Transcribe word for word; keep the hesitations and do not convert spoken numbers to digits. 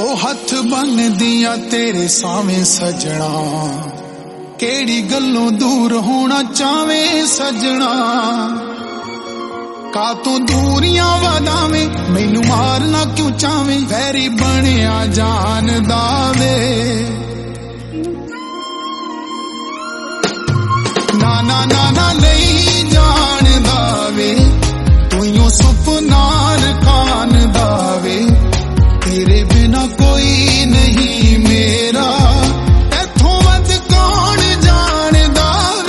हथ बन दिया तेरे सावे सजना, केड़ी गल्लों दूर होना चावे सजना। का तू दूरियां वधावे मैनू मारना क्यों चावे, वैरी बनिया जान दावे। ना ना ना ना नहीं